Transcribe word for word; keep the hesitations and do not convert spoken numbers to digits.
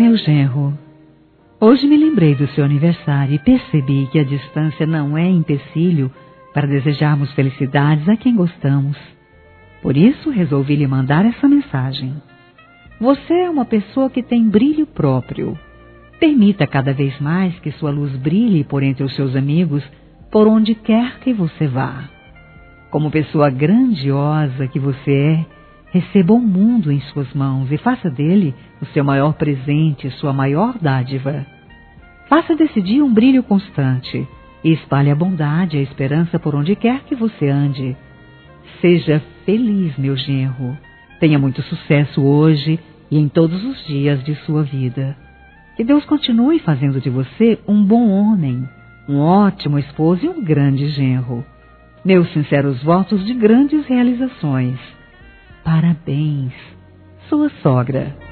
Meu genro, hoje me lembrei do seu aniversário e percebi que a distância não é empecilho para desejarmos felicidades a quem gostamos. Por isso resolvi lhe mandar essa mensagem. Você é uma pessoa que tem brilho próprio. Permita cada vez mais que sua luz brilhe por entre os seus amigos, por onde quer que você vá. Como pessoa grandiosa que você é, receba o mundo em suas mãos e faça dele o seu maior presente, sua maior dádiva. Faça desse dia um brilho constante e espalhe a bondade e a esperança por onde quer que você ande. Seja feliz, meu genro. Tenha muito sucesso hoje e em todos os dias de sua vida. Que Deus continue fazendo de você um bom homem, um ótimo esposo e um grande genro. Meus sinceros votos de grandes realizações. Parabéns, sua sogra.